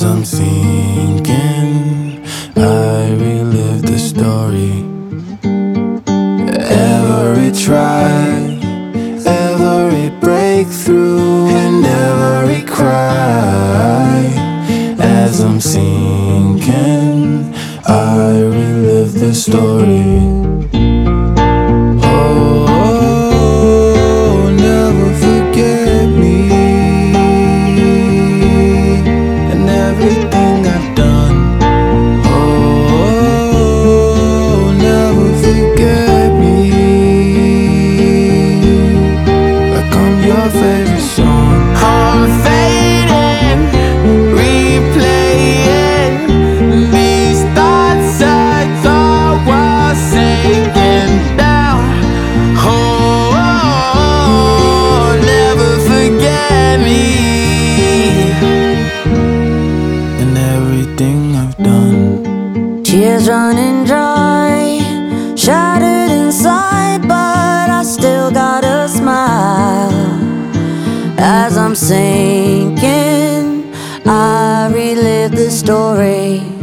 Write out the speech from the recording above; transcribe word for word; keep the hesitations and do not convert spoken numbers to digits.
I'm sinking, I relive the story. Every try, every breakthrough, and every cry. As I'm sinking, I relive the story. Oh, never forget me and everything I've done. Oh, never forget me, like I'm your favorite song. I'm fading, replaying these thoughts I thought was sinking down. Oh, never forget me and everything I've done. Tears running dry, shattered inside, but I still got a smile. As I'm sinking, I relive the story.